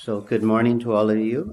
So good morning to all of you.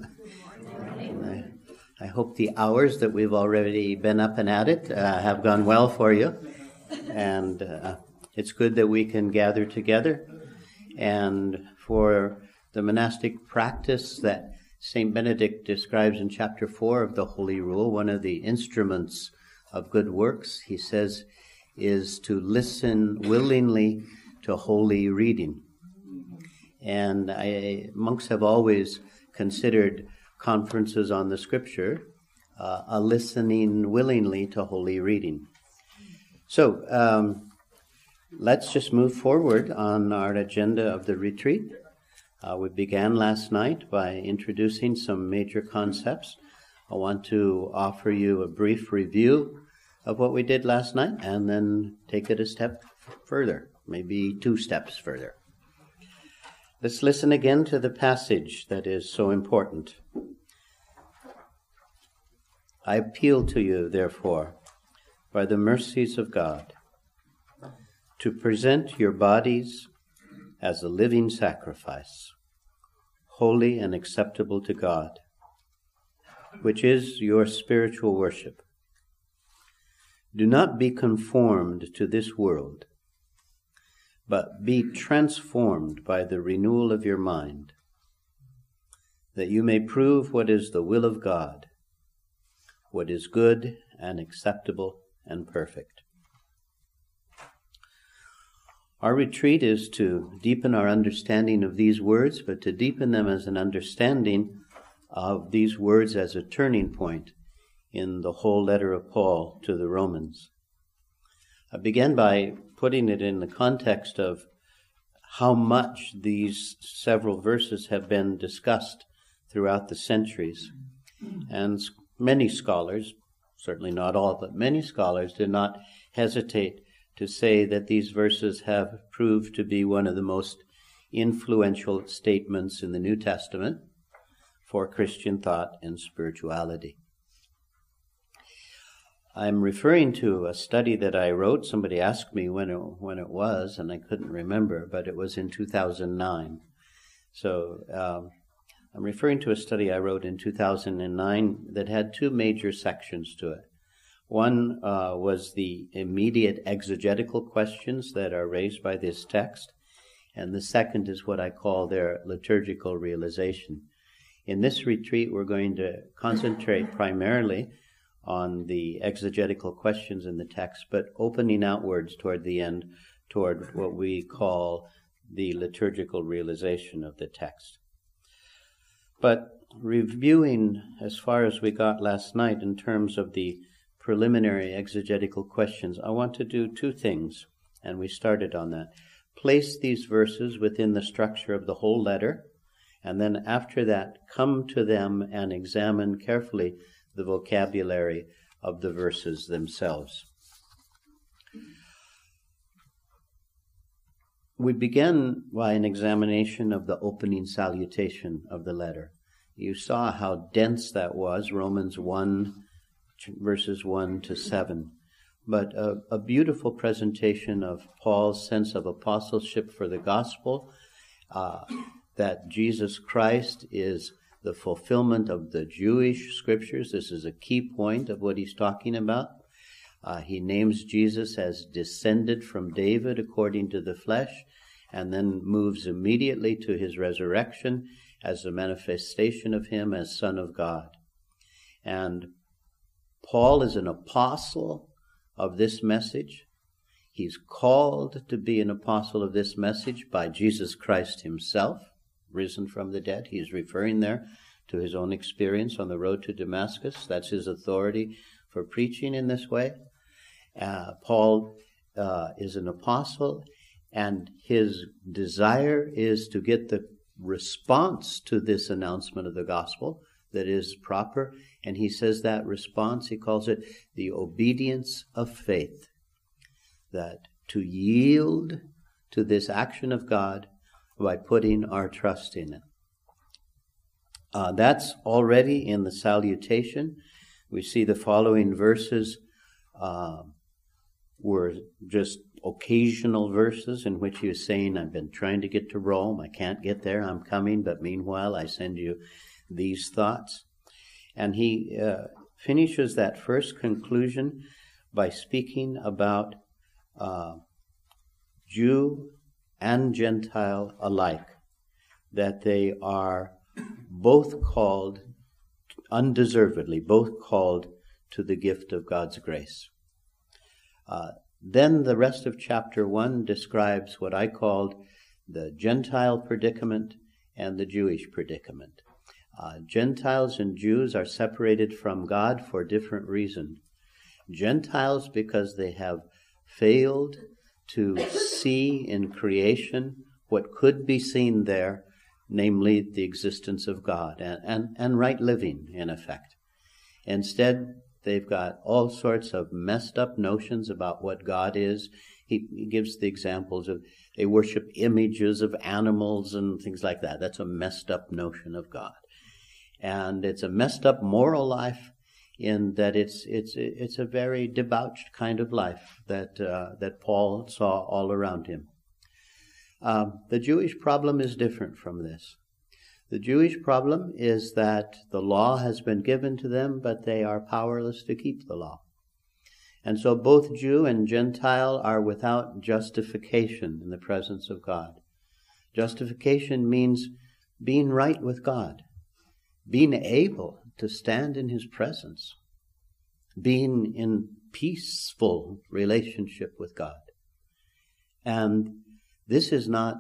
I hope the hours that we've already been up and at it have gone well for you. And it's good that we can gather together. And for the monastic practice that St. Benedict describes in chapter 4 of the Holy Rule, one of the instruments of good works, he says, is to listen willingly to holy reading. And monks have always considered conferences on the Scripture a listening willingly to holy reading. So let's just move forward on our agenda of the retreat. We began last night by introducing some major concepts. I want to offer you a brief review of what we did last night and then take it a step further, maybe 2 steps further. Let's listen again to the passage that is so important. I appeal to you, therefore, by the mercies of God, to present your bodies as a living sacrifice, holy and acceptable to God, which is your spiritual worship. Do not be conformed to this world, but be transformed by the renewal of your mind, that you may prove what is the will of God, what is good and acceptable and perfect. Our retreat is to deepen our understanding of these words, but to deepen them as an understanding of these words as a turning point in the whole letter of Paul to the Romans. I began by putting it in the context of how much these several verses have been discussed throughout the centuries. And many scholars, certainly not all, but many scholars did not hesitate to say that these verses have proved to be one of the most influential statements in the New Testament for Christian thought and spirituality. I'm referring to a study that I wrote. Somebody asked me when it was, and I couldn't remember, but it was in 2009. So I'm referring to a study I wrote in 2009 that had 2 major sections to it. One was the immediate exegetical questions that are raised by this text, and the second is what I call their liturgical realization. In this retreat, we're going to concentrate primarily on the exegetical questions in the text, but opening outwards toward the end, toward what we call the liturgical realization of the text. But reviewing as far as we got last night in terms of the preliminary exegetical questions, I want to do 2 things, and we started on that. Place these verses within the structure of the whole letter, and then after that, come to them and examine carefully the vocabulary of the verses themselves. We begin by an examination of the opening salutation of the letter. You saw how dense that was, Romans 1, verses 1 to 7. But a beautiful presentation of Paul's sense of apostleship for the gospel, that Jesus Christ is the fulfillment of the Jewish scriptures. This is a key point of what he's talking about. He names Jesus as descended from David according to the flesh, and then moves immediately to his resurrection as a manifestation of him as Son of God. And Paul is an apostle of this message. He's called to be an apostle of this message by Jesus Christ himself, risen from the dead. He's referring there to his own experience on the road to Damascus. That's his authority for preaching in this way. Paul is an apostle, and his desire is to get the response to this announcement of the gospel that is proper. And he says that response, he calls it the obedience of faith. That to yield to this action of God by putting our trust in it. That's already in the salutation. We see the following verses were just occasional verses in which he was saying, I've been trying to get to Rome. I can't get there. I'm coming. But meanwhile, I send you these thoughts. And he finishes that first conclusion by speaking about Jew and Gentile alike, that they are both called, undeservedly, both called to the gift of God's grace. Then the rest of chapter 1 describes what I called the Gentile predicament and the Jewish predicament. Gentiles and Jews are separated from God for different reasons. Gentiles because they have failed to see in creation what could be seen there, namely the existence of God and right living, in effect. Instead, they've got all sorts of messed up notions about what God is. He gives the examples of they worship images of animals and things like that. That's a messed up notion of God. And it's a messed up moral life in that it's a very debauched kind of life that Paul saw all around him. The Jewish problem is different from this. The Jewish problem is that the law has been given to them, but they are powerless to keep the law. And so both Jew and Gentile are without justification in the presence of God. Justification means being right with God, being able to stand in His presence, being in peaceful relationship with God. And this is not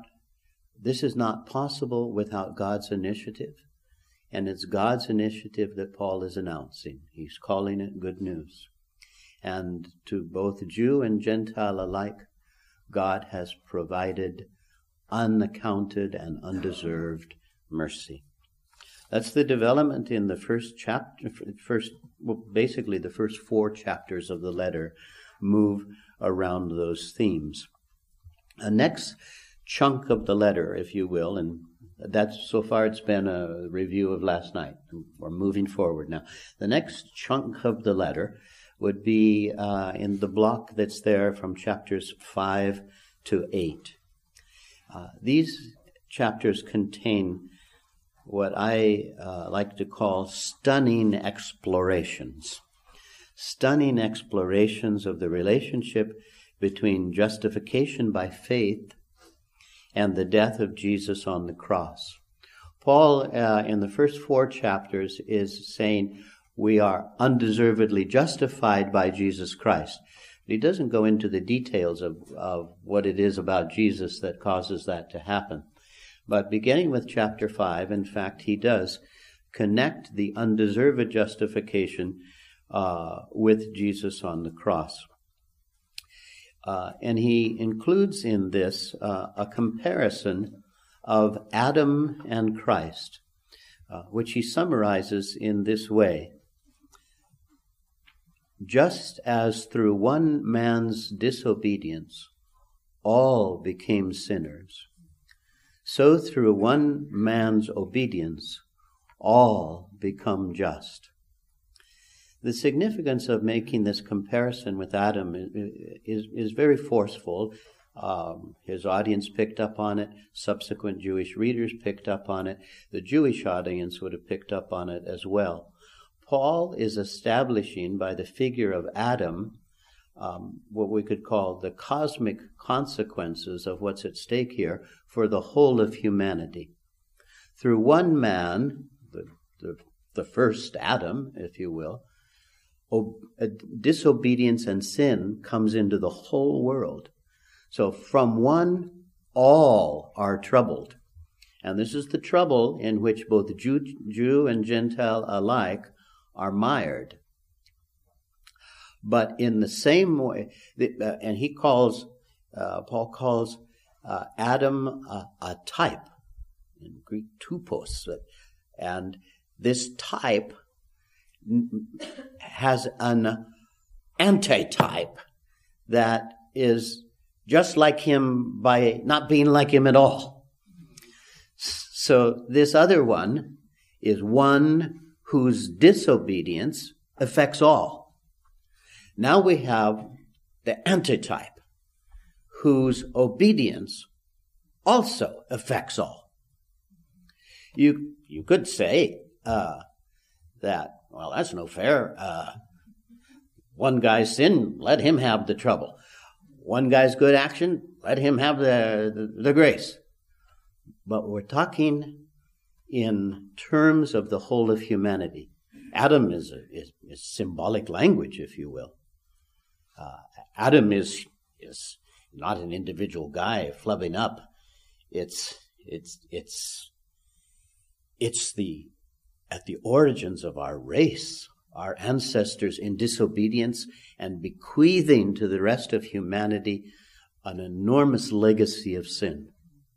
possible without God's initiative. And it's God's initiative that Paul is announcing. He's calling it good news. And to both Jew and Gentile alike, God has provided unaccounted and undeserved mercy. That's the development in the first chapter. Basically, the first 4 chapters of the letter move around those themes. The next chunk of the letter, if you will, and that's so far it's been a review of last night. We're moving forward now. The next chunk of the letter would be in the block that's there from chapters 5 to 8. These chapters contain what I like to call stunning explorations. Stunning explorations of the relationship between justification by faith and the death of Jesus on the cross. Paul, in the first 4 chapters, is saying we are undeservedly justified by Jesus Christ. He doesn't go into the details of what it is about Jesus that causes that to happen. But beginning with chapter 5, in fact, he does connect the undeserved justification with Jesus on the cross. And he includes in this a comparison of Adam and Christ, which he summarizes in this way. Just as through one man's disobedience all became sinners, so through one man's obedience all become just. The significance of making this comparison with Adam is very forceful. His audience picked up on it. Subsequent Jewish readers picked up on it. The Jewish audience would have picked up on it as well. Paul is establishing by the figure of Adam what we could call the cosmic consequences of what's at stake here for the whole of humanity. Through one man, the first Adam, if you will, disobedience and sin comes into the whole world. So from one, all are troubled. And this is the trouble in which both Jew and Gentile alike are mired. But in the same way, and Paul calls Adam a type, in Greek tupos, and this type has an antitype that is just like him by not being like him at all. So this other one is one whose disobedience affects all. Now we have the antitype, whose obedience also affects all. You could say that, well, that's no fair. One guy's sin, let him have the trouble. One guy's good action, let him have the grace. But we're talking in terms of the whole of humanity. Adam is symbolic language, if you will. Adam is not an individual guy flubbing up. It's at the origins of our race, our ancestors in disobedience and bequeathing to the rest of humanity an enormous legacy of sin.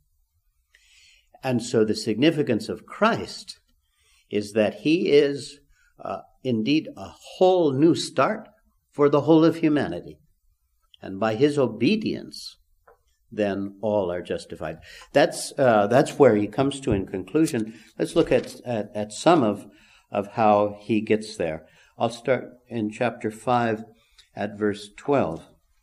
And so the significance of Christ is that he is indeed a whole new start for the whole of humanity. And by his obedience, then all are justified. That's where he comes to in conclusion. Let's look at some of how he gets there. I'll start in chapter 5 at verse 12.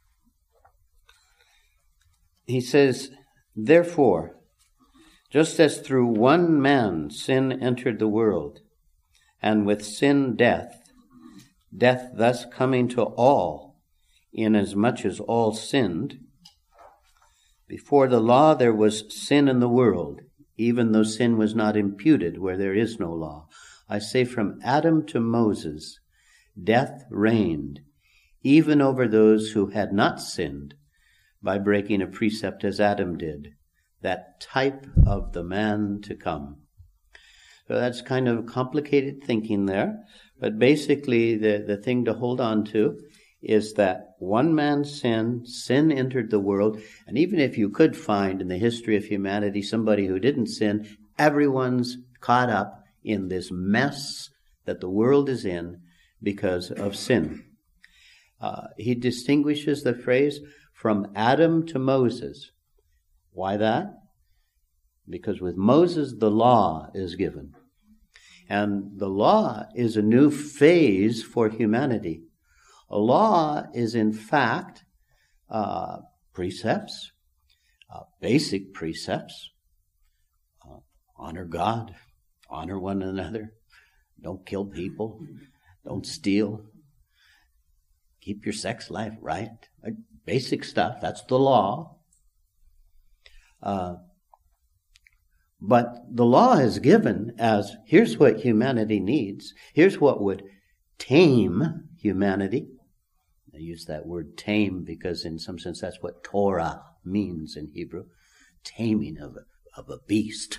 He says, "Therefore, just as through one man sin entered the world, and with sin death thus coming to all, inasmuch as all sinned, before the law there was sin in the world, even though sin was not imputed where there is no law. I say from Adam to Moses, death reigned, even over those who had not sinned, by breaking a precept as Adam did, that type of the man to come." So that's kind of complicated thinking there, but basically the thing to hold on to is that one man's sin entered the world, and even if you could find in the history of humanity somebody who didn't sin, everyone's caught up in this mess that the world is in because of sin. He distinguishes the phrase from Adam to Moses. Why that? Because with Moses the law is given. And the law is a new phase for humanity. A law is in fact precepts, basic precepts. Honor God, honor one another, don't kill people, don't steal, keep your sex life right. Basic stuff, that's the law. But the law is given as, here's what humanity needs. Here's what would tame humanity. I use that word tame because in some sense that's what Torah means in Hebrew. Taming of a beast.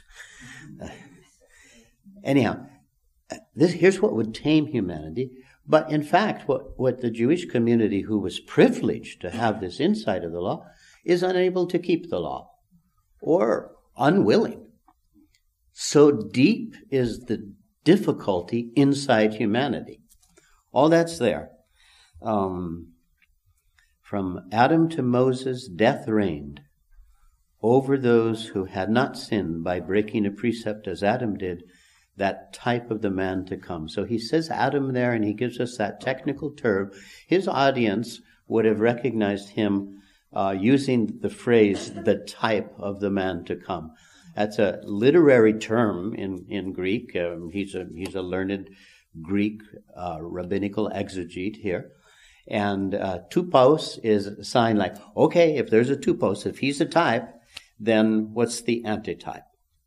Anyhow, here's what would tame humanity. But in fact, what the Jewish community who was privileged to have this insight of the law is unable to keep the law, or unwilling. So deep is the difficulty inside humanity. All that's there. From Adam to Moses, death reigned over those who had not sinned by breaking a precept as Adam did, that type of the man to come. So he says Adam there, and he gives us that technical term. His audience would have recognized him using the phrase, the type of the man to come. That's a literary term in Greek. He's a learned Greek rabbinical exegete here. And tupos is a sign like, okay, if there's a tupos, if he's a type, then what's the antitype?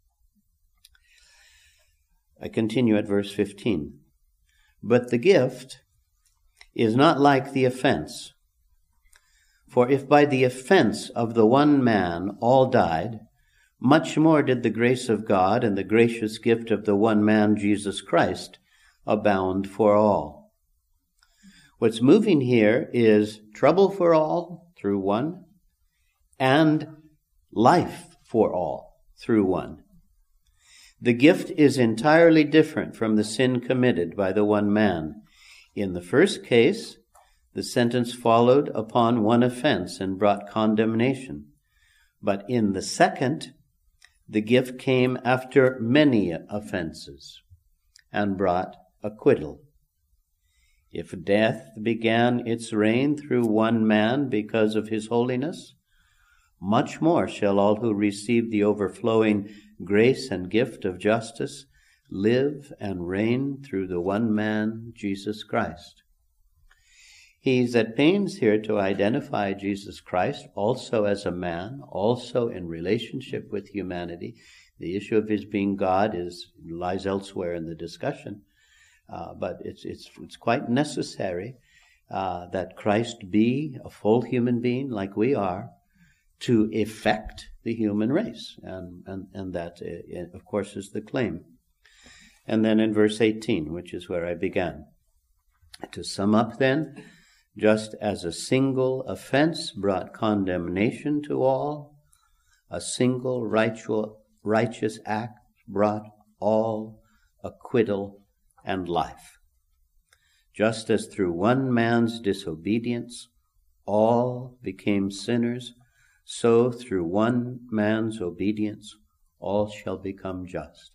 I continue at verse 15. But the gift is not like the offense. For if by the offense of the one man all died, much more did the grace of God and the gracious gift of the one man, Jesus Christ, abound for all. What's moving here is trouble for all through one, and life for all through one. The gift is entirely different from the sin committed by the one man. In the first case, the sentence followed upon one offense and brought condemnation. But in the second, the gift came after many offenses and brought acquittal. If death began its reign through one man because of his holiness, much more shall all who receive the overflowing grace and gift of justice live and reign through the one man, Jesus Christ. He's at pains here to identify Jesus Christ also as a man, also in relationship with humanity. The issue of his being God lies elsewhere in the discussion, but it's quite necessary that Christ be a full human being like we are to effect the human race, and that, of course, is the claim. And then in verse 18, which is where I began, to sum up then, just as a single offense brought condemnation to all, a single righteous act brought all acquittal and life. Just as through one man's disobedience all became sinners, so through one man's obedience all shall become just.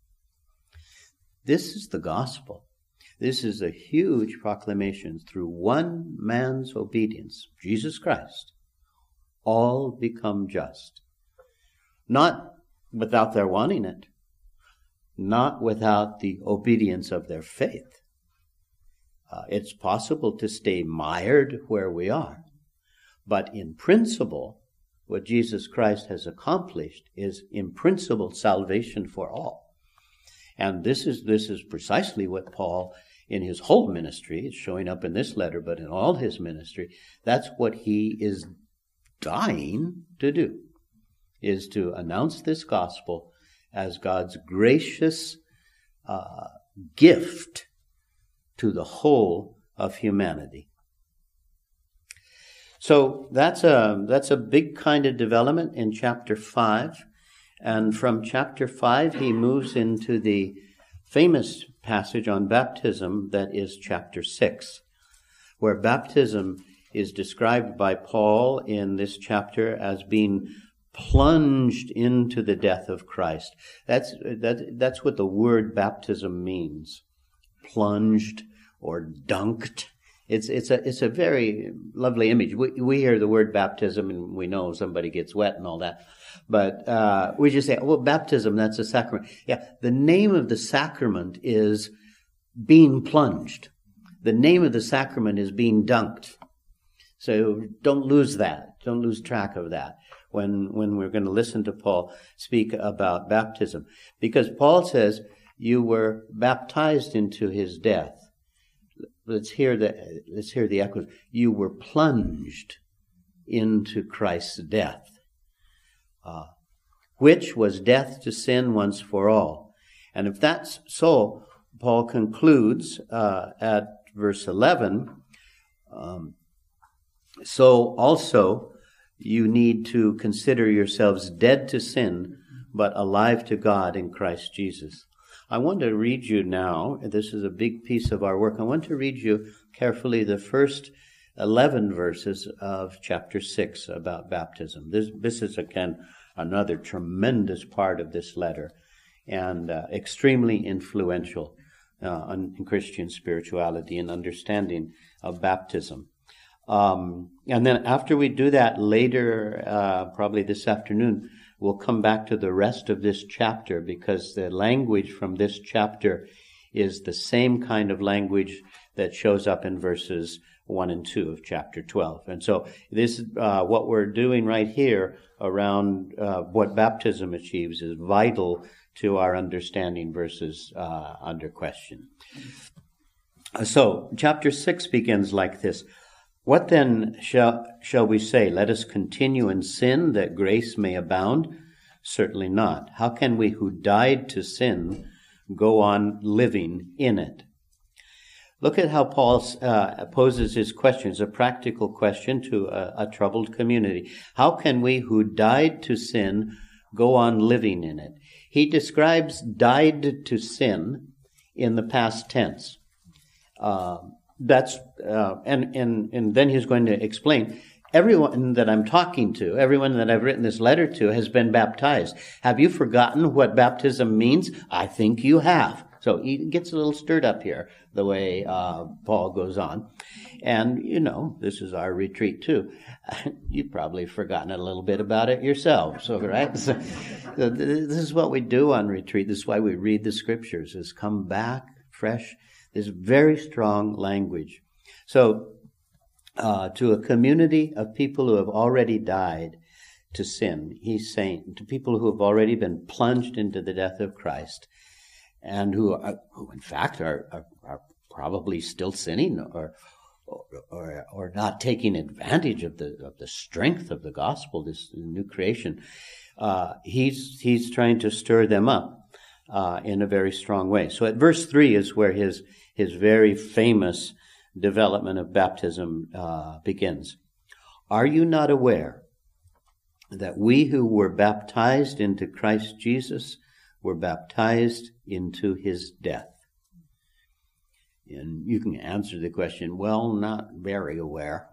This is the gospel. This is a huge proclamation. Through one man's obedience, Jesus Christ, all become just. Not without their wanting it, not without the obedience of their faith. It's possible to stay mired where we are, but in principle, what Jesus Christ has accomplished is in principle salvation for all. And this is precisely what Paul, in his whole ministry, it's showing up in this letter, but in all his ministry, that's what he is dying to do, is to announce this gospel as God's gracious gift to the whole of humanity. So that's a big kind of development in chapter 5. And from chapter 5, he moves into the famous passage on baptism that is chapter 6, where baptism is described by Paul in this chapter as being plunged into the death of Christ. That's what the word baptism means. Plunged or dunked. It's a very lovely image. We hear the word baptism and we know somebody gets wet and all that. But we just say, well, baptism, that's a sacrament. Yeah, the name of the sacrament is being plunged. The name of the sacrament is being dunked. So don't lose that. Don't lose track of that when we're going to listen to Paul speak about baptism. Because Paul says, you were baptized into his death. Let's hear the echoes. You were plunged into Christ's death, which was death to sin once for all. And if that's so, Paul concludes at verse 11, so also you need to consider yourselves dead to sin, but alive to God in Christ Jesus. I want to read you now, this is a big piece of our work, I want to read you carefully the first 11 verses of chapter 6 about baptism. This is, again, another tremendous part of this letter and extremely influential in Christian spirituality and understanding of baptism. And then after we do that later, probably this afternoon, we'll come back to the rest of this chapter because the language from this chapter is the same kind of language that shows up in verses 1 and 2 of chapter 12. And so this what we're doing right here around what baptism achieves is vital to our understanding verses under question. So chapter 6 begins like this. What then shall we say? Let us continue in sin that grace may abound? Certainly not. How can we who died to sin go on living in it? Look at how Paul poses his question. It's a practical question to a troubled community. How can we who died to sin go on living in it? He describes died to sin in the past tense. And then he's going to explain, everyone that I'm talking to, everyone that I've written this letter to has been baptized. Have you forgotten what baptism means? I think you have. So he gets a little stirred up here, the way Paul goes on. And, this is our retreat too. You've probably forgotten a little bit about it yourselves, right? So this is what we do on retreat. This is why we read the scriptures, is come back fresh. There's very strong language. So to a community of people who have already died to sin, he's saying, to people who have already been plunged into the death of Christ, and who in fact are probably still sinning or not taking advantage of the strength of the gospel, this new creation. He's trying to stir them up in a very strong way. So at verse 3 is where his very famous development of baptism begins. Are you not aware that we who were baptized into Christ Jesus were baptized into his death? And you can answer the question, well, not very aware.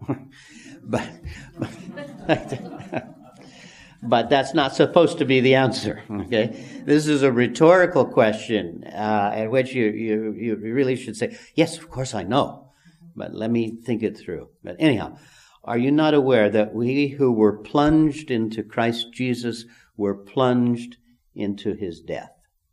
But that's not supposed to be the answer, okay? This is a rhetorical question at which you really should say, yes, of course I know, but let me think it through. But anyhow, are you not aware that we who were plunged into Christ Jesus were plunged into his death?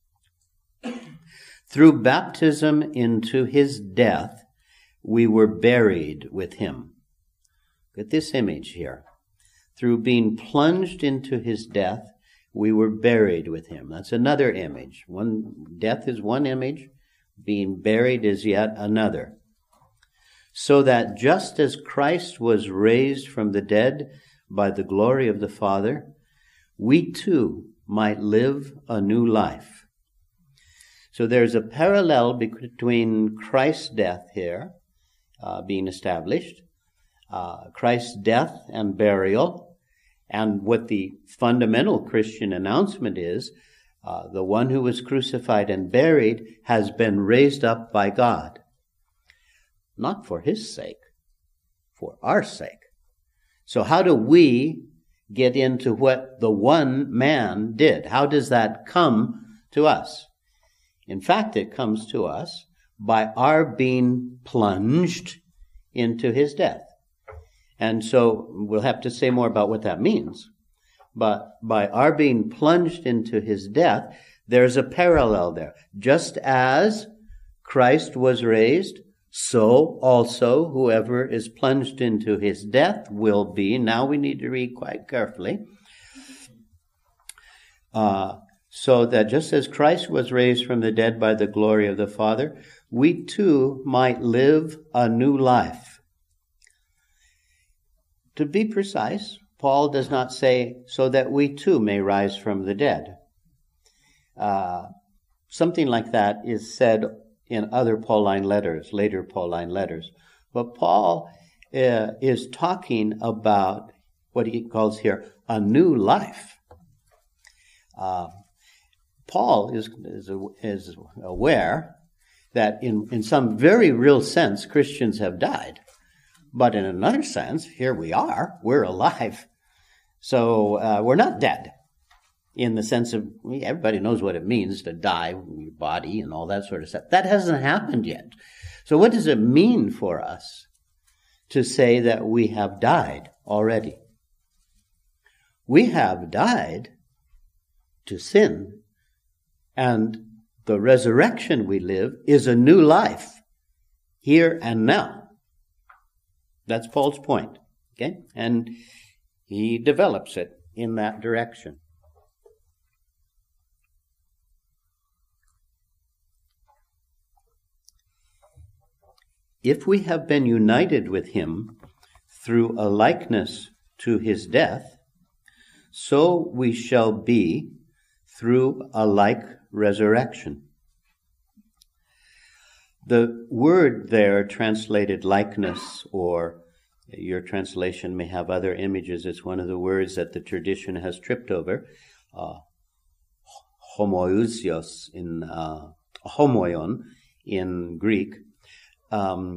Through baptism into his death, we were buried with him. Look at this image here. Through being plunged into his death, we were buried with him. That's another image. Death is one image, being buried is yet another. So that just as Christ was raised from the dead by the glory of the Father, we too might live a new life. So there's a parallel between Christ's death here, being established, Christ's death and burial, and what the fundamental Christian announcement is, the one who was crucified and buried has been raised up by God. Not for his sake, for our sake. So how do we get into what the one man did? How does that come to us? In fact, it comes to us by our being plunged into his death. And so we'll have to say more about what that means. But by our being plunged into his death, there's a parallel there. Just as Christ was raised, so also whoever is plunged into his death will be. Now we need to read quite carefully. So that just as Christ was raised from the dead by the glory of the Father, we too might live a new life. To be precise, Paul does not say, so that we too may rise from the dead. Something like that is said in other Pauline letters, later Pauline letters. But Paul is talking about what he calls here a new life. Paul is aware that in some very real sense, Christians have died. But in another sense, here we are, we're alive. So we're not dead in the sense of, everybody knows what it means to die, your body and all that sort of stuff. That hasn't happened yet. So what does it mean for us to say that we have died already? We have died to sin, and the resurrection we live is a new life, here and now. That's Paul's point, okay? And he develops it in that direction. If we have been united with him through a likeness to his death, so we shall be through a like resurrection. The word there translated likeness, or your translation may have other images. It's one of the words that the tradition has tripped over. Homoousios in homoion in Greek. A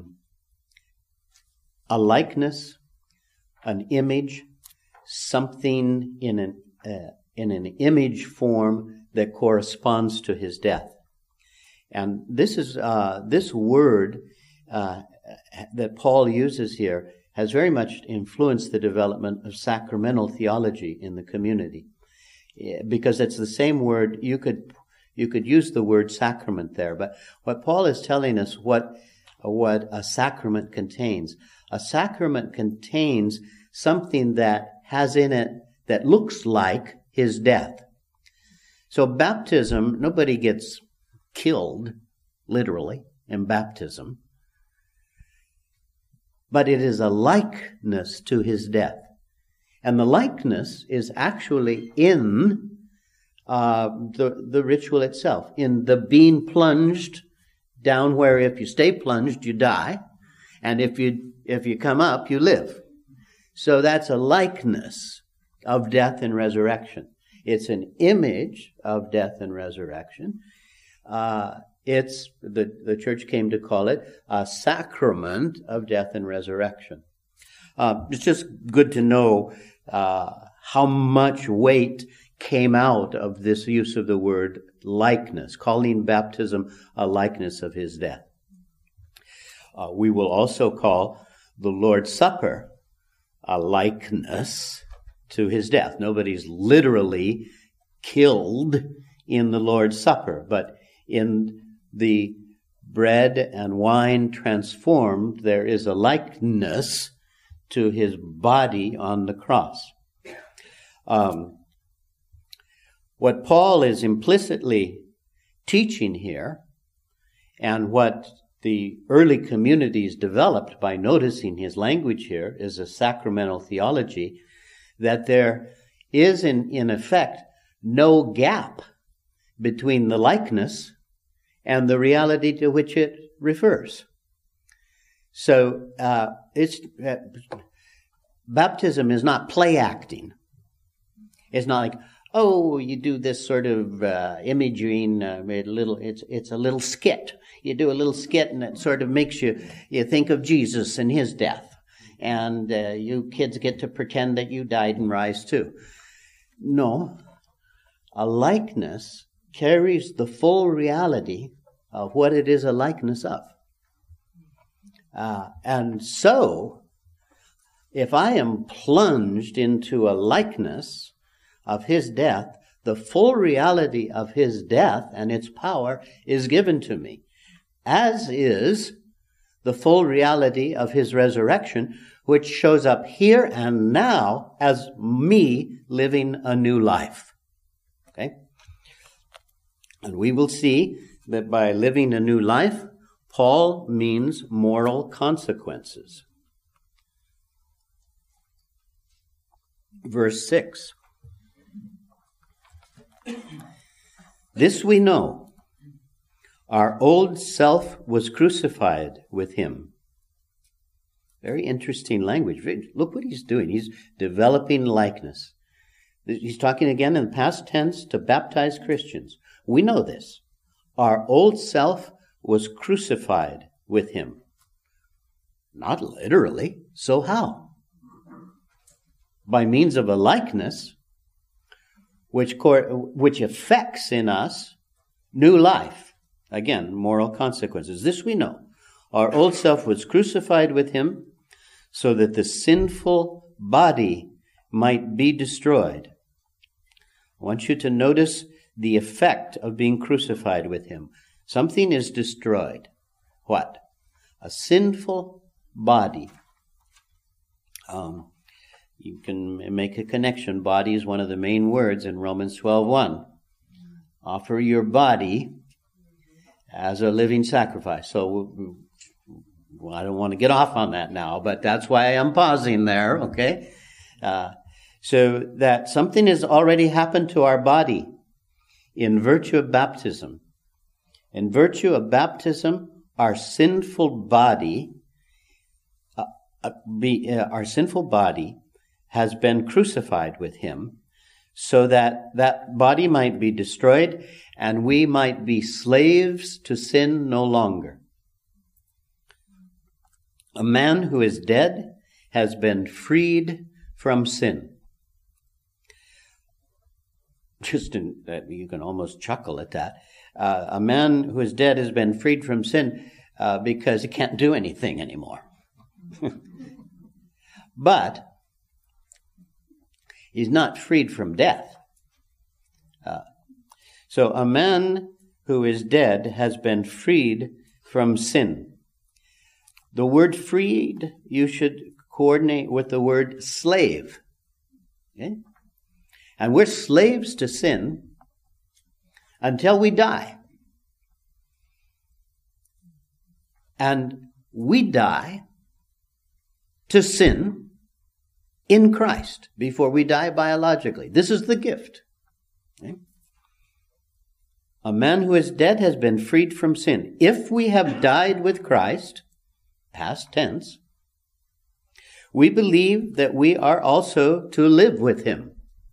likeness, an image, something in an image form that corresponds to his death. And this is this word that Paul uses here has very much influenced the development of sacramental theology in the community, because it's the same word. You could use the word sacrament there, but what Paul is telling us what a sacrament contains. A sacrament contains something that has in it that looks like his death. So baptism, nobody gets killed, literally, in baptism. But it is a likeness to his death. And the likeness is actually in the ritual itself, in the being plunged down where if you stay plunged, you die. And if you come up, you live. So that's a likeness of death and resurrection. It's an image of death and resurrection. It's the church came to call it a sacrament of death and resurrection. It's just good to know how much weight came out of this use of the word likeness, calling baptism a likeness of his death. We will also call the Lord's Supper a likeness to his death. Nobody's literally killed in the Lord's Supper, but in the bread and wine transformed, there is a likeness to his body on the cross. What Paul is implicitly teaching here, and what the early communities developed by noticing his language here, is a sacramental theology, that there is in effect no gap between the likeness and the reality to which it refers. So baptism is not play acting. It's not like, oh, you do this sort of imaging, it's a little skit. You do a little skit and it sort of makes you think of Jesus and his death. And you kids get to pretend that you died and rise too. No, a likeness carries the full reality of what it is a likeness of. And so, if I am plunged into a likeness of his death, the full reality of his death and its power is given to me, as is the full reality of his resurrection, which shows up here and now as me living a new life. Okay? And we will see that by living a new life, Paul means moral consequences. Verse 6. This we know, our old self was crucified with him. Very interesting language. Look what he's doing. He's developing likeness. He's talking again in the past tense to baptized Christians. We know this. Our old self was crucified with him. Not literally. So how? By means of a likeness which affects in us new life. Again, moral consequences. This we know. Our old self was crucified with him so that the sinful body might be destroyed. I want you to notice the effect of being crucified with him. Something is destroyed. What? A sinful body. You can make a connection. Body is one of the main words in Romans 12:1. Offer your body as a living sacrifice. So I don't want to get off on that now, but that's why I'm pausing there, okay? So that something has already happened to our body in virtue of baptism. In virtue of baptism, our sinful body has been crucified with him so that that body might be destroyed and we might be slaves to sin no longer. A man who is dead has been freed from sin. you can almost chuckle at that. A man who is dead has been freed from sin because he can't do anything anymore. But he's not freed from death. So a man who is dead has been freed from sin. The word freed, you should coordinate with the word slave. Okay? And we're slaves to sin until we die. And we die to sin in Christ before we die biologically. This is the gift. Okay? A man who is dead has been freed from sin. If we have died with Christ, past tense, we believe that we are also to live with him.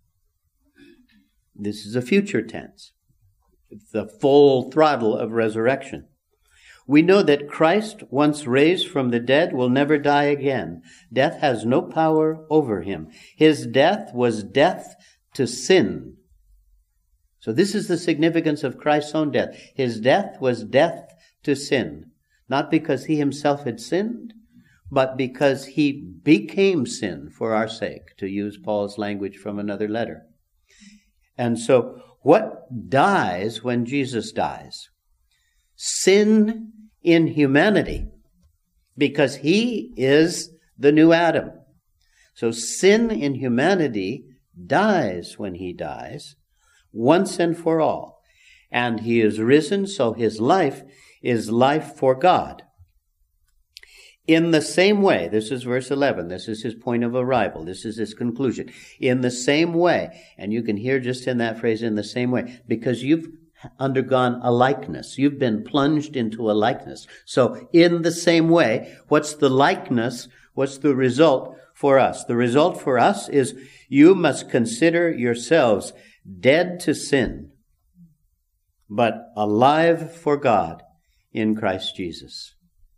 This is a future tense. It's the full throttle of resurrection. We know that Christ, once raised from the dead, will never die again. Death has no power over him. His death was death to sin. So this is the significance of Christ's own death. His death was death to sin. Not because he himself had sinned, but because he became sin for our sake, to use Paul's language from another letter. And so what dies when Jesus dies? Sin in humanity, because he is the new Adam. So sin in humanity dies when he dies, once and for all. And he is risen, so his life is life for God. In the same way, this is verse 11, this is his point of arrival, this is his conclusion. In the same way, and you can hear just in that phrase, in the same way, because you've undergone a likeness. You've been plunged into a likeness. So in the same way, what's the likeness? What's the result for us? The result for us is you must consider yourselves dead to sin, but alive for God in Christ Jesus.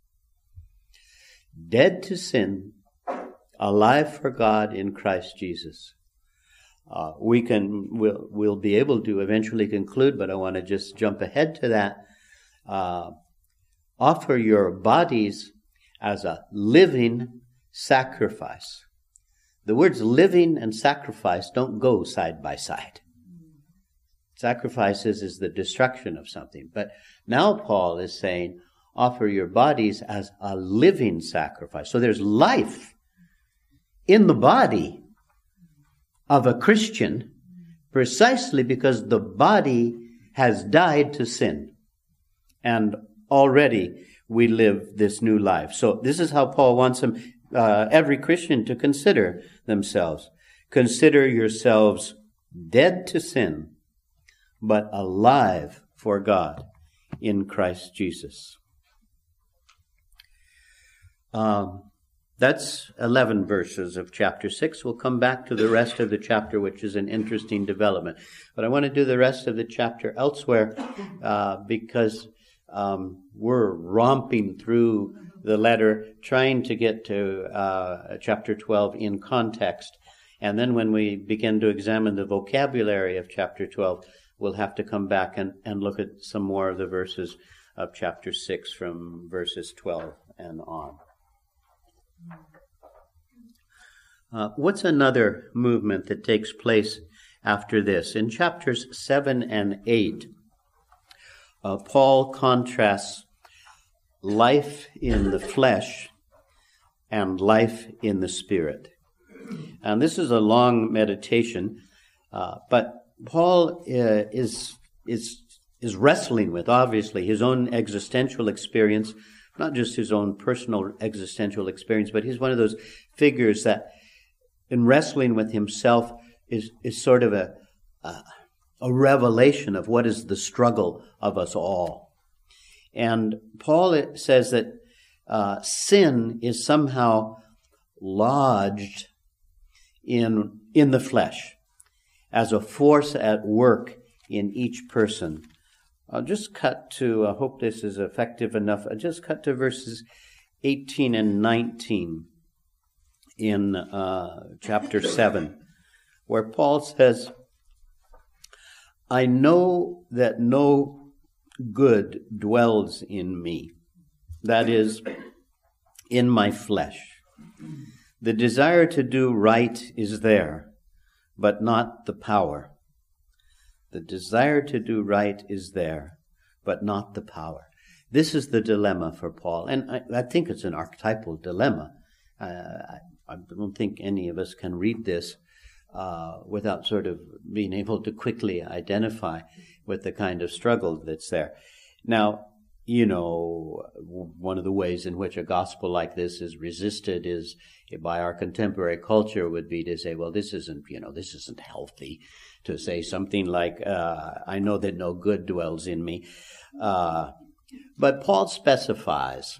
Dead to sin, alive for God in Christ Jesus. We'll be able to eventually conclude, but I want to just jump ahead to that. Offer your bodies as a living sacrifice. The words living and sacrifice don't go side by side. Sacrifices is the destruction of something. But now Paul is saying, offer your bodies as a living sacrifice. So there's life in the body of a Christian precisely because the body has died to sin. And already we live this new life. So this is how Paul wants every Christian to consider themselves. Consider yourselves dead to sin, but alive for God in Christ Jesus. That's 11 verses of chapter 6. We'll come back to the rest of the chapter, which is an interesting development. But I want to do the rest of the chapter elsewhere because we're romping through the letter, trying to get to chapter 12 in context. And then when we begin to examine the vocabulary of chapter 12, we'll have to come back and look at some more of the verses of chapter 6 from verses 12 and on. What's another movement that takes place after this? In chapters 7 and 8, Paul contrasts life in the flesh and life in the spirit. And this is a long meditation, but Paul is wrestling with, obviously, his own existential experience, not just his own personal existential experience, but he's one of those figures that, in wrestling with himself, is sort of a revelation of what is the struggle of us all. And Paul says that sin is somehow lodged in the flesh as a force at work in each person. I'll just cut to, I hope this is effective enough, I'll just cut to verses 18 and 19 in chapter 7, where Paul says, I know that no good dwells in me, that is, in my flesh. The desire to do right is there, but not the power. The desire to do right is there, but not the power. This is the dilemma for Paul, and I think it's an archetypal dilemma. I don't think any of us can read this without sort of being able to quickly identify with the kind of struggle that's there. Now, you know, one of the ways in which a gospel like this is resisted is by our contemporary culture would be to say, well, this isn't healthy, to say something like, I know that no good dwells in me. But Paul specifies,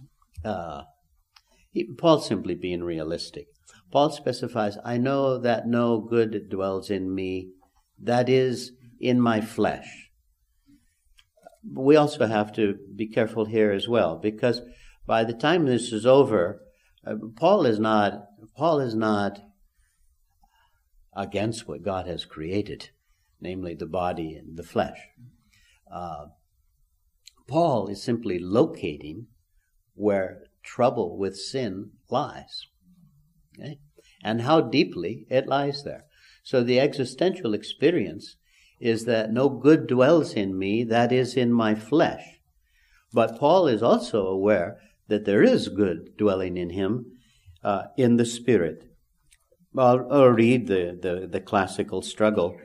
Paul's simply being realistic. Paul specifies, I know that no good dwells in me, that is, in my flesh. We also have to be careful here as well, because by the time this is over, Paul is not against what God has created, namely the body and the flesh. Paul is simply locating where trouble with sin lies, okay? And how deeply it lies there. So the existential experience is that no good dwells in me, that is, in my flesh. But Paul is also aware that there is good dwelling in him in the Spirit. I'll read the classical struggle.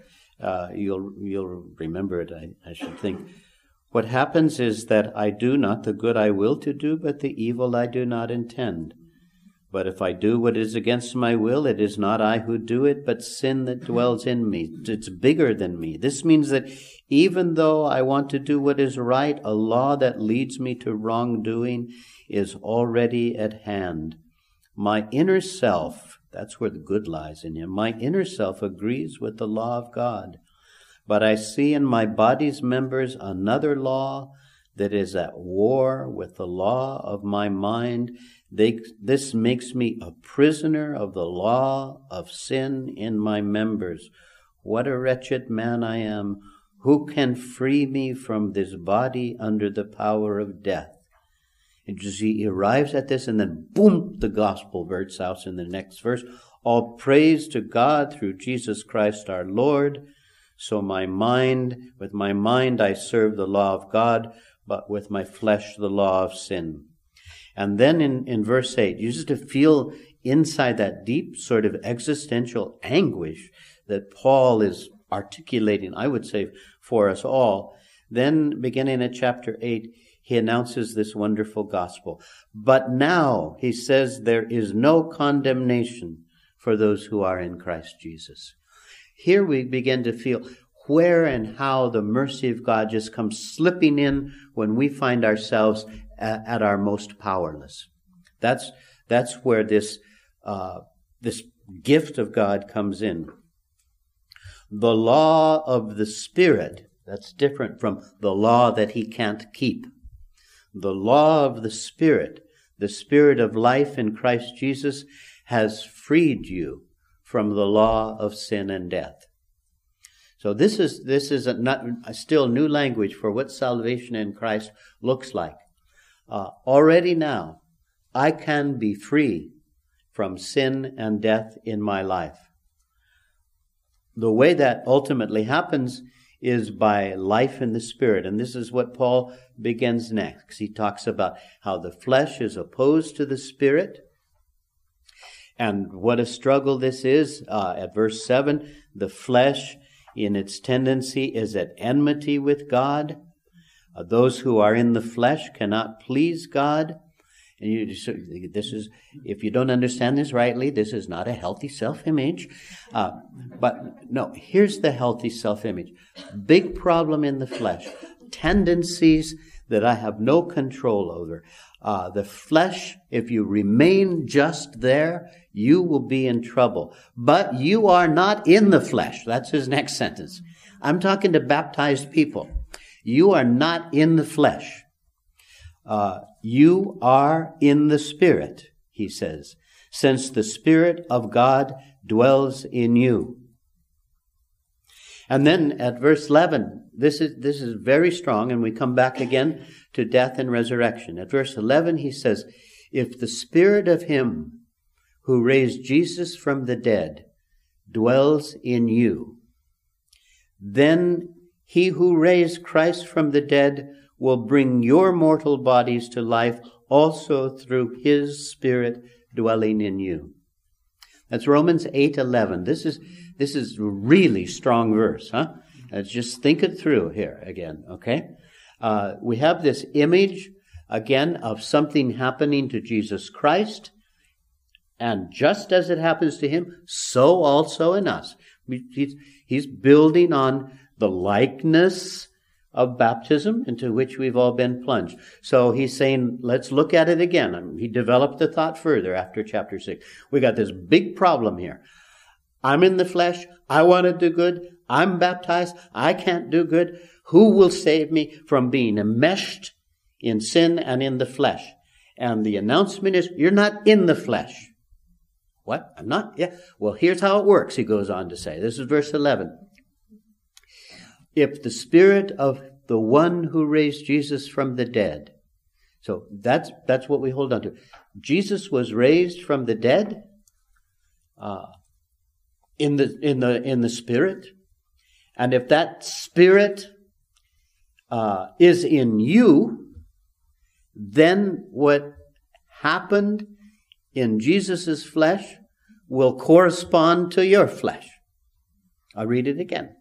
You'll remember it, I should think. What happens is that I do not the good I will to do, but the evil I do not intend. But if I do what is against my will, it is not I who do it, but sin that dwells in me. It's bigger than me. This means that even though I want to do what is right, a law that leads me to wrongdoing is already at hand. My inner self, that's where the good lies in him, my inner self agrees with the law of God. But I see in my body's members another law that is at war with the law of my mind. This makes me a prisoner of the law of sin in my members. What a wretched man I am. Who can free me from this body under the power of death? And you see, he arrives at this, and then boom, the gospel bursts out in the next verse. All praise to God through Jesus Christ our Lord. So with my mind I serve the law of God, but with my flesh the law of sin. And then in verse 8, you just to feel inside that deep sort of existential anguish that Paul is articulating, I would say, for us all. Then, beginning at chapter 8, he announces this wonderful gospel. But now, he says, there is no condemnation for those who are in Christ Jesus. Here we begin to feel where and how the mercy of God just comes slipping in when we find ourselves at our most powerless. That's where this gift of God comes in. The law of the Spirit, that's different from the law that he can't keep. The law of the Spirit of life in Christ Jesus, has freed you from the law of sin and death. So this is a still new language for what salvation in Christ looks like. Already now, I can be free from sin and death in my life. The way that ultimately happens is by life in the Spirit. And this is what Paul begins next. He talks about how the flesh is opposed to the Spirit. And what a struggle this is. At verse 7, the flesh in its tendency is at enmity with God. Those who are in the flesh cannot please God. And this is, if you don't understand this rightly, this is not a healthy self-image. But no, here's the healthy self-image. Big problem in the flesh. Tendencies that I have no control over. The flesh, if you remain just there, you will be in trouble. But you are not in the flesh. That's his next sentence. I'm talking to baptized people. You are not in the flesh. You are in the Spirit, he says, since the Spirit of God dwells in you. And then at verse 11, this is very strong, and we come back again to death and resurrection. At verse 11, he says, if the Spirit of him who raised Jesus from the dead dwells in you, then he who raised Christ from the dead will bring your mortal bodies to life also through his Spirit dwelling in you. That's Romans 8:11. This is a really strong verse, huh? Let's just think it through here again, okay? We have this image, again, of something happening to Jesus Christ, and just as it happens to him, so also in us. He's building on the likeness of baptism into which we've all been plunged. So he's saying, let's look at it again. He developed the thought further after chapter 6. We got this big problem here. I'm in the flesh. I want to do good. I'm baptized. I can't do good. Who will save me from being enmeshed in sin and in the flesh? And the announcement is, you're not in the flesh. What? I'm not? Yeah. Well, here's how it works, he goes on to say. This is verse 11. If the Spirit of the one who raised Jesus from the dead. So that's what we hold on to. Jesus was raised from the dead in the Spirit. And if that Spirit is in you, then what happened in Jesus' flesh will correspond to your flesh. I'll read it again.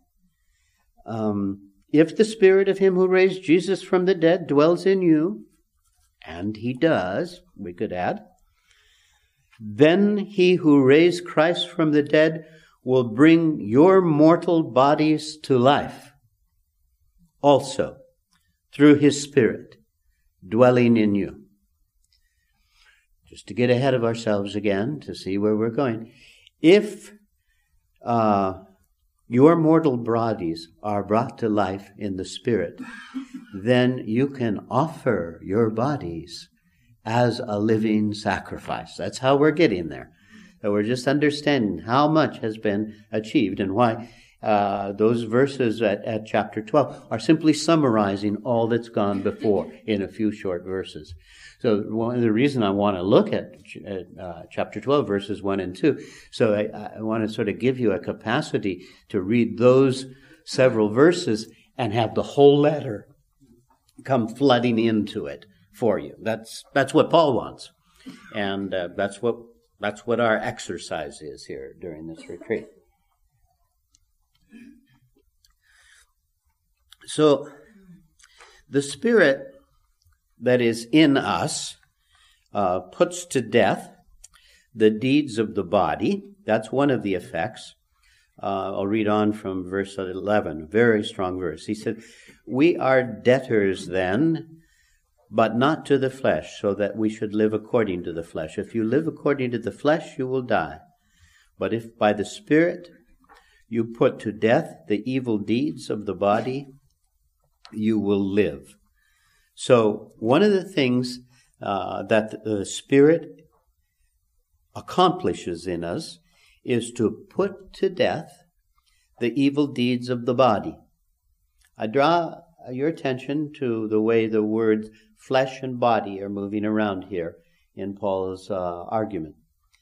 If the Spirit of him who raised Jesus from the dead dwells in you, and he does, we could add, then he who raised Christ from the dead will bring your mortal bodies to life also through his Spirit dwelling in you. Just to get ahead of ourselves again, to see where we're going. If your mortal bodies are brought to life in the Spirit, then you can offer your bodies as a living sacrifice. That's how we're getting there. So we're just understanding how much has been achieved and why those verses at chapter 12 are simply summarizing all that's gone before in a few short verses. So one of the reason I want to look at chapter 12, verses 1 and 2, so I want to sort of give you a capacity to read those several verses and have the whole letter come flooding into it for you. That's what Paul wants. And that's what our exercise is here during this retreat. So the Spirit that is in us puts to death the deeds of the body. That's one of the effects. I'll read on from verse 11, very strong verse. He said, we are debtors then, but not to the flesh, so that we should live according to the flesh. If you live according to the flesh, you will die. But if by the Spirit you put to death the evil deeds of the body, you will live. So one of the things that the Spirit accomplishes in us is to put to death the evil deeds of the body. I draw your attention to the way the words flesh and body are moving around here in Paul's argument.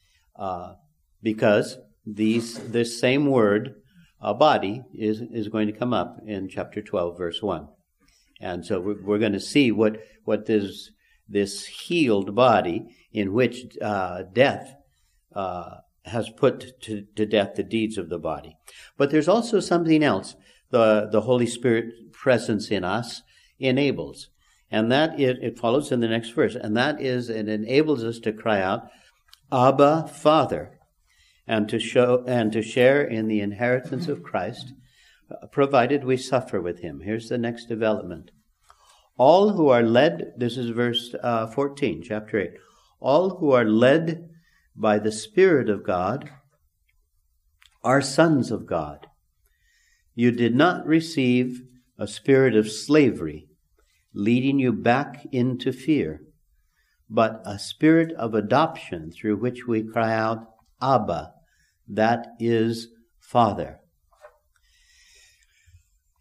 Because this same word, body, is going to come up in chapter 12, verse 1. And so we're going to see what this healed body in which death has put to death the deeds of the body. But there's also something else the Holy Spirit presence in us enables. And that it follows in the next verse. And that is, it enables us to cry out, Abba, Father, and to share in the inheritance of Christ, provided we suffer with him. Here's the next development. All who are led, this is verse 14, chapter 8. All who are led by the Spirit of God are sons of God. You did not receive a spirit of slavery, leading you back into fear, but a spirit of adoption through which we cry out, Abba, that is Father.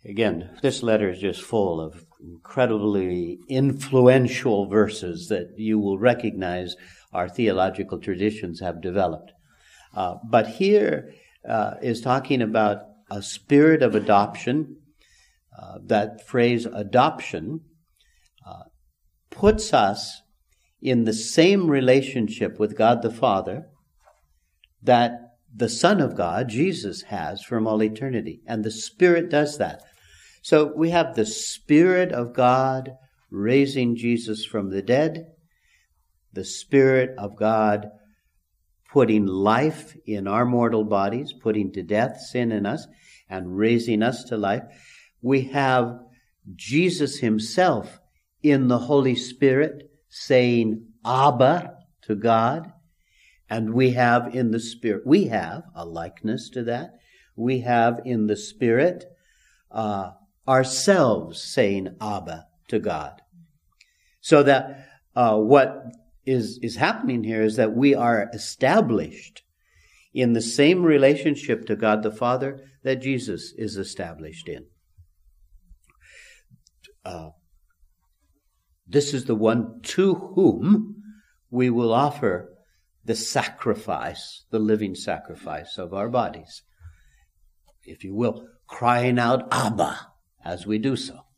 Again, this letter is just full of incredibly influential verses that you will recognize our theological traditions have developed. But here is talking about a spirit of adoption. That phrase adoption puts us in the same relationship with God the Father that the Son of God, Jesus, has from all eternity. And the Spirit does that. So we have the Spirit of God raising Jesus from the dead, the Spirit of God putting life in our mortal bodies, putting to death sin in us, and raising us to life. We have Jesus himself in the Holy Spirit saying Abba to God. And we have in the Spirit, we have a likeness to that. We have in the Spirit ourselves saying Abba to God. So that what is happening here is that we are established in the same relationship to God the Father that Jesus is established in. This is the one to whom we will offer the sacrifice, the living sacrifice of our bodies, if you will, crying out Abba as we do so.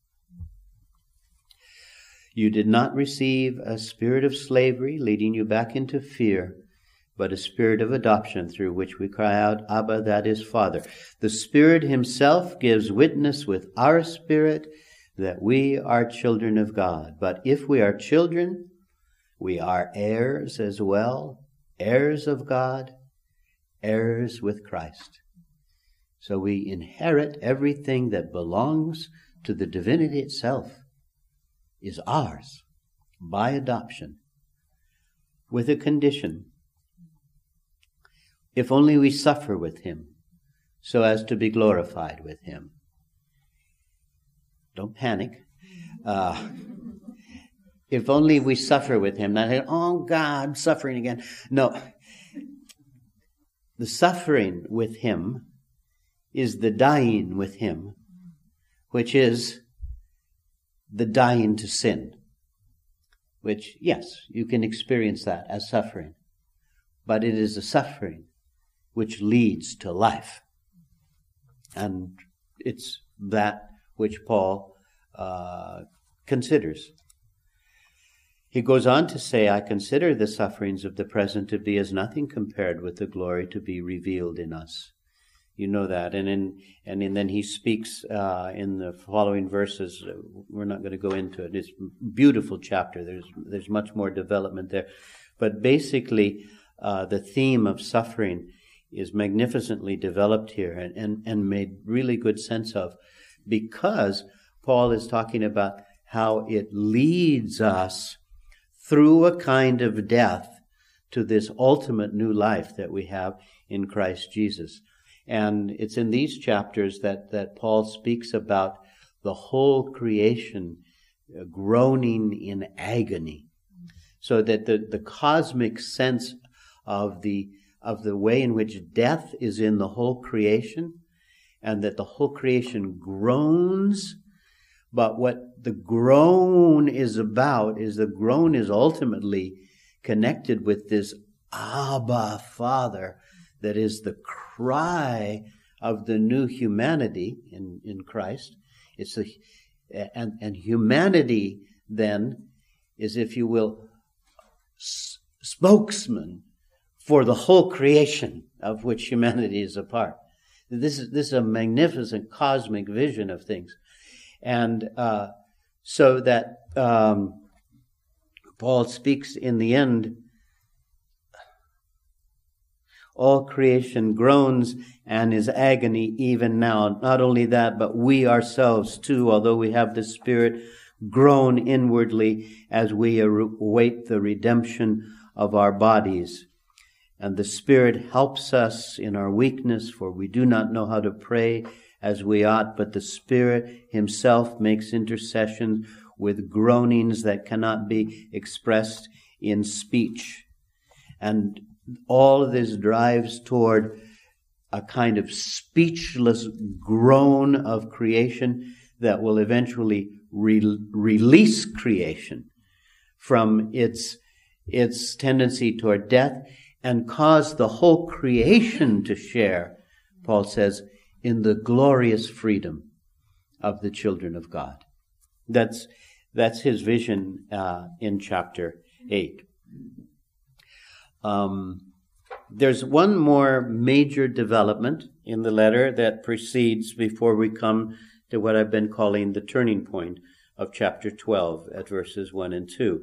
You did not receive a spirit of slavery leading you back into fear, but a spirit of adoption through which we cry out, Abba, that is Father. The Spirit himself gives witness with our spirit that we are children of God. But if we are children, we are heirs as well, heirs of God, heirs with Christ. So we inherit everything that belongs to the divinity itself is ours by adoption, with a condition. If only we suffer with him, so as to be glorified with him. Don't panic. If only we suffer with him. Not, oh God, suffering again. No. The suffering with him is the dying with him, which is the dying to sin. Which, yes, you can experience that as suffering. But it is a suffering which leads to life. And it's that which Paul considers. He goes on to say, I consider the sufferings of the present to be as nothing compared with the glory to be revealed in us. You know that. And then he speaks in the following verses. We're not going to go into it. It's a beautiful chapter. There's much more development there. But basically, the theme of suffering is magnificently developed here and made really good sense of, because Paul is talking about how it leads us through a kind of death to this ultimate new life that we have in Christ Jesus. And it's in these chapters that Paul speaks about the whole creation groaning in agony. So that the cosmic sense of the way in which death is in the whole creation, and that the whole creation groans. But what the groan is about is the groan is ultimately connected with this Abba, Father, that is the cry of the new humanity in Christ. It's and humanity then is, if you will, spokesman for the whole creation of which humanity is a part. This is a magnificent cosmic vision of things. And so that Paul speaks in the end, all creation groans and is agony even now. Not only that, but we ourselves too, although we have the Spirit, groan inwardly as we await the redemption of our bodies. And the Spirit helps us in our weakness, for we do not know how to pray as we ought, but the Spirit himself makes intercession with groanings that cannot be expressed in speech. And all of this drives toward a kind of speechless groan of creation that will eventually release creation from its tendency toward death and cause the whole creation to share, Paul says, in the glorious freedom of the children of God. That's his vision in chapter 8. There's one more major development in the letter that precedes before we come to what I've been calling the turning point of chapter 12 at verses 1 and 2.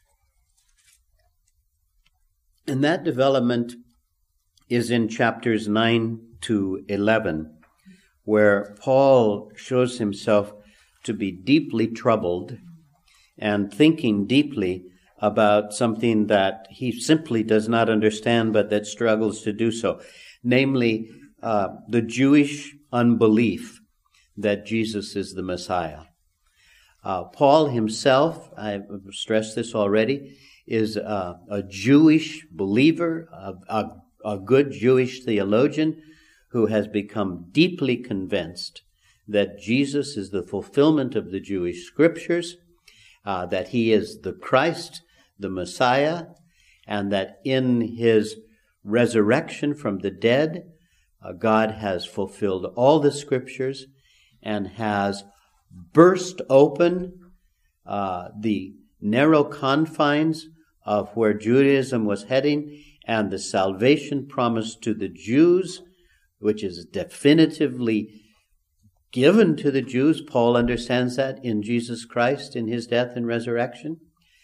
And that development is in chapters 9 to 11, where Paul shows himself to be deeply troubled and thinking deeply about something that he simply does not understand, but that struggles to do so. Namely, the Jewish unbelief that Jesus is the Messiah. Paul himself, I've stressed this already, is a Jewish believer, a good Jewish theologian who has become deeply convinced that Jesus is the fulfillment of the Jewish scriptures, that he is the Christ, the Messiah, and that in his resurrection from the dead, God has fulfilled all the scriptures and has burst open the narrow confines of where Judaism was heading and the salvation promised to the Jews, which is definitively given to the Jews. Paul understands that in Jesus Christ, in his death and resurrection.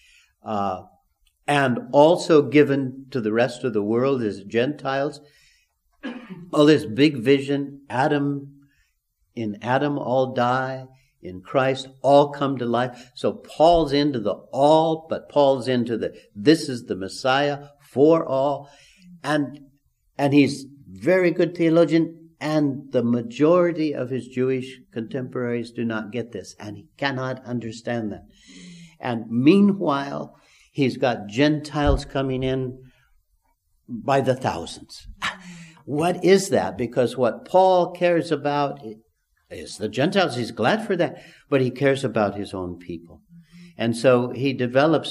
And also given to the rest of the world as Gentiles. All this big vision, in Adam all die, in Christ all come to life. So Paul's into the all, but Paul's into this is the Messiah for all. And he's very good theologian, and the majority of his Jewish contemporaries do not get this, and he cannot understand that. And meanwhile, he's got Gentiles coming in by the thousands. What is that? Because what Paul cares about is the Gentiles. He's glad for that, but he cares about his own people. And so he develops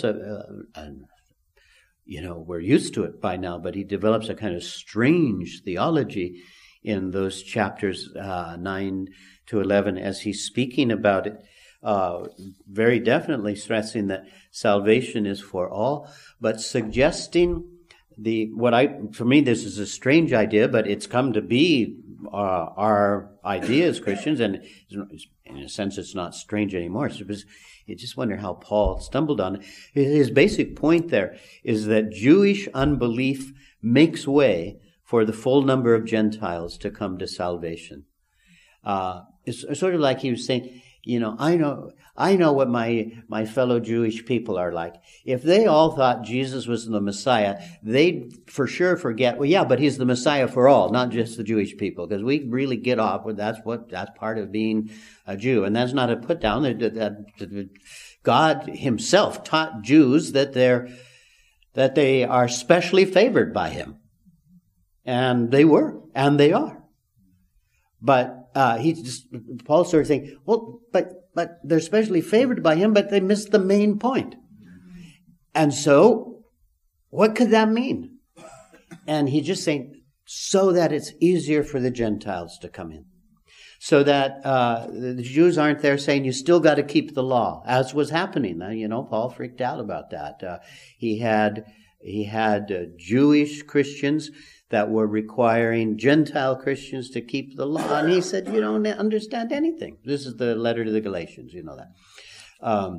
we're used to it by now, but he develops a kind of strange theology in those chapters 9 to 11 as he's speaking about it. Very definitely stressing that salvation is for all, but suggesting for me, this is a strange idea, but it's come to be our idea as Christians, and in a sense, it's not strange anymore. You just wonder how Paul stumbled on it. His basic point there is that Jewish unbelief makes way for the full number of Gentiles to come to salvation. It's sort of like he was saying, I know what my fellow Jewish people are like. If they all thought Jesus was the Messiah, they'd for sure forget, but he's the Messiah for all, not just the Jewish people, because we really get off with that's part of being a Jew. And that's not a put down. God himself taught Jews that they are specially favored by him. And they were, and they are. But Paul's sort of saying, but they're specially favored by him, but they missed the main point. And so, what could that mean? And he's just saying, so that it's easier for the Gentiles to come in. So that the Jews aren't there saying, you still got to keep the law, as was happening. Paul freaked out about that. He had Jewish Christians that were requiring Gentile Christians to keep the law. And he said, you don't understand anything. This is the letter to the Galatians, you know that.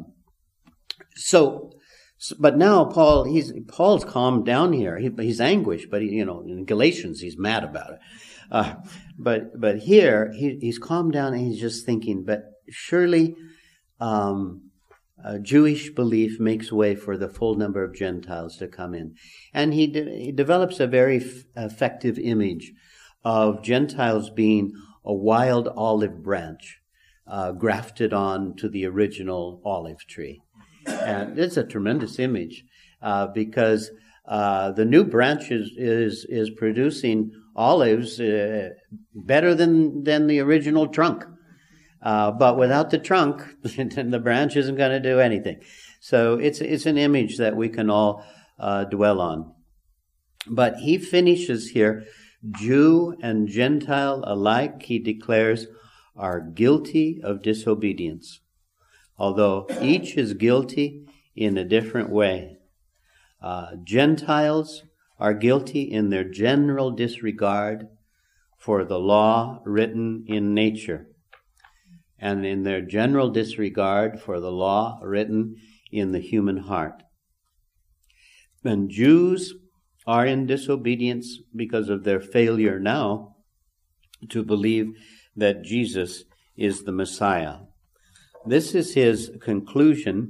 But now Paul's calmed down here. He's anguished, but in Galatians he's mad about it. But here he's calmed down and he's just thinking, but surely Jewish belief makes way for the full number of Gentiles to come in. And he develops a very effective image of Gentiles being a wild olive branch grafted on to the original olive tree. And it's a tremendous image because the new branch is producing olives better than the original trunk. But without the trunk, the branch isn't going to do anything. So it's an image that we can all dwell on. But he finishes here, Jew and Gentile alike, he declares, are guilty of disobedience, although each is guilty in a different way. Gentiles are guilty in their general disregard for the law written in nature, and in their general disregard for the law written in the human heart. And Jews are in disobedience because of their failure now to believe that Jesus is the Messiah. This is his conclusion.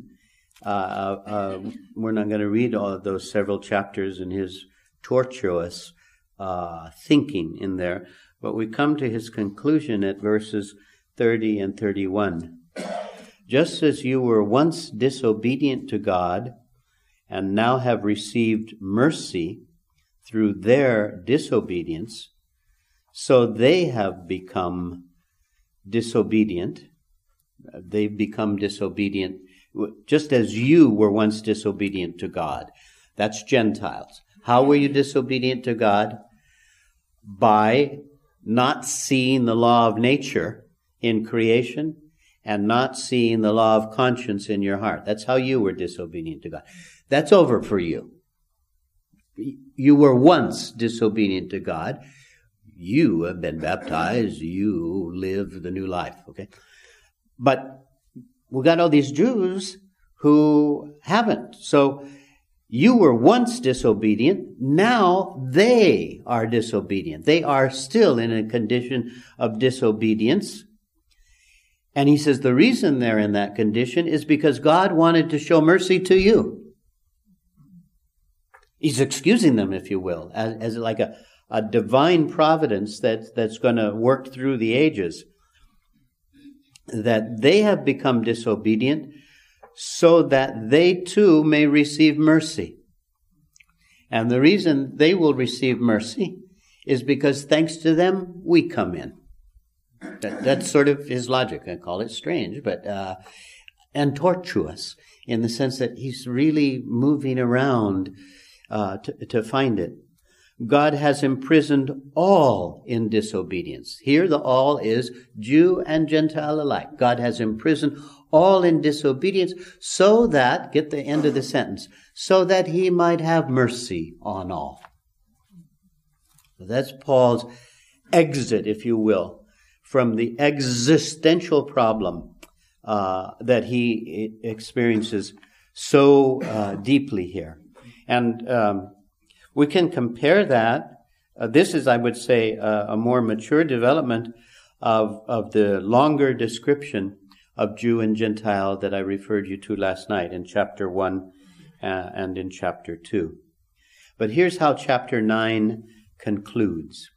We're not going to read all of those several chapters in his tortuous thinking in there, but we come to his conclusion at verses 30 and 31. Just as you were once disobedient to God and now have received mercy through their disobedience, so they have become disobedient. They've become disobedient just as you were once disobedient to God. That's Gentiles. How were you disobedient to God? By not seeing the law of nature in creation and not seeing the law of conscience in your heart. That's how you were disobedient to God. That's over for you. You were once disobedient to God. You have been baptized. You live the new life, okay? But we got all these Jews who haven't. So you were once disobedient. Now they are disobedient. They are still in a condition of disobedience. And he says the reason they're in that condition is because God wanted to show mercy to you. He's excusing them, if you will, as like a divine providence that's going to work through the ages. That they have become disobedient so that they too may receive mercy. And the reason they will receive mercy is because thanks to them, we come in. That's sort of his logic. I call it strange, but and tortuous in the sense that he's really moving around to find it. God has imprisoned all in disobedience. Here the all is Jew and Gentile alike. God has imprisoned all in disobedience so that, get the end of the sentence, so that he might have mercy on all. That's Paul's exit, if you will, from the existential problem that he experiences so deeply here. And we can compare that. This is, I would say, a more mature development of the longer description of Jew and Gentile that I referred you to last night in chapter 1 and in chapter 2. But here's how chapter 9 concludes.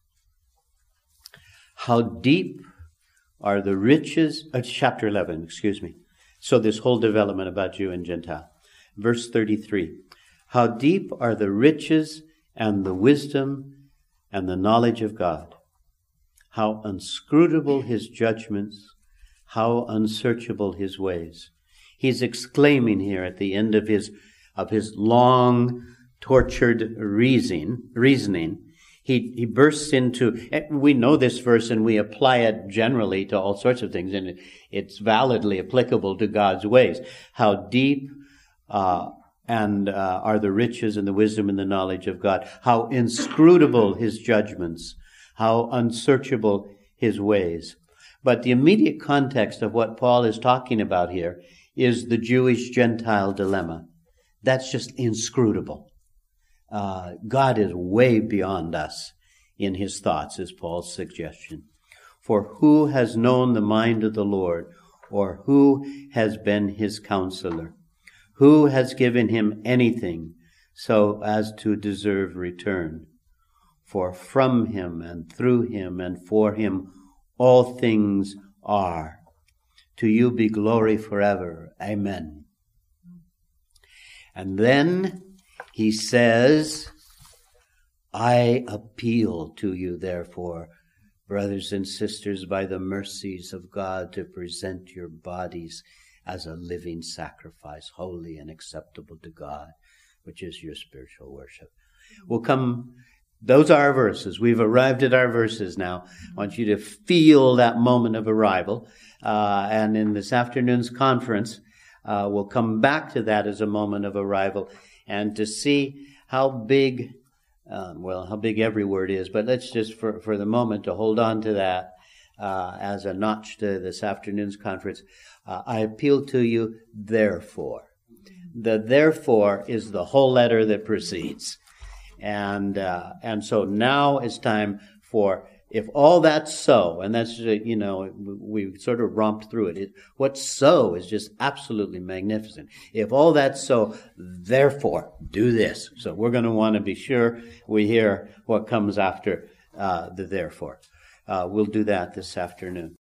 How deep are the riches, chapter 11, excuse me. So this whole development about Jew and Gentile. Verse 33. How deep are the riches and the wisdom and the knowledge of God. How inscrutable his judgments, how unsearchable his ways. He's exclaiming here at the end of his long, tortured reasoning. He bursts into, we know this verse and we apply it generally to all sorts of things, and it's validly applicable to God's ways. How deep are the riches and the wisdom and the knowledge of God. How inscrutable his judgments. How unsearchable his ways. But the immediate context of what Paul is talking about here is the Jewish-Gentile dilemma. That's just inscrutable. God is way beyond us in his thoughts, is Paul's suggestion. For who has known the mind of the Lord, or who has been his counselor? Who has given him anything so as to deserve return? For from him and through him and for him all things are. To you be glory forever. Amen. And then he says, I appeal to you, therefore, brothers and sisters, by the mercies of God, to present your bodies as a living sacrifice, holy and acceptable to God, which is your spiritual worship. We'll come, those are our verses. We've arrived at our verses now. I want you to feel that moment of arrival. And in this afternoon's conference, we'll come back to that as a moment of arrival and to see how big, how big every word is, but let's just for the moment to hold on to that as a notch to this afternoon's conference. I appeal to you, therefore. The therefore is the whole letter that precedes. And so now it's time for, if all that's so, and that's, we sort of romped through it. What's so is just absolutely magnificent. If all that's so, therefore, do this. So we're going to want to be sure we hear what comes after the therefore. We'll do that this afternoon.